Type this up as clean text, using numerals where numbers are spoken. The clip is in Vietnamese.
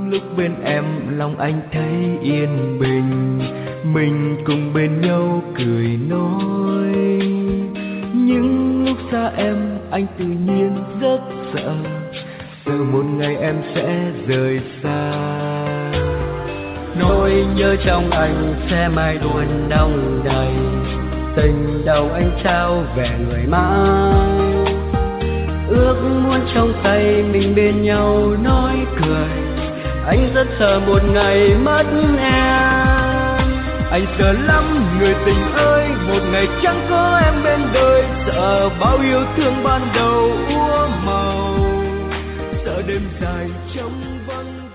lúc bên em lòng anh thấy yên bình, mình cùng bên nhau cười nói. Nhưng lúc xa em anh tự nhiên rất sợ, sợ một ngày em sẽ rời xa. Nỗi nhớ trong anh sẽ mãi luôn đong đầy, tình đầu anh trao về người mãi. Ước muốn trong tay mình bên nhau nói cười, anh rất sợ một ngày mất em. Anh sợ lắm người tình ơi, một ngày chẳng có em bên đời. Sợ bao yêu thương ban đầu úa màu, sợ đêm dài trống vắng.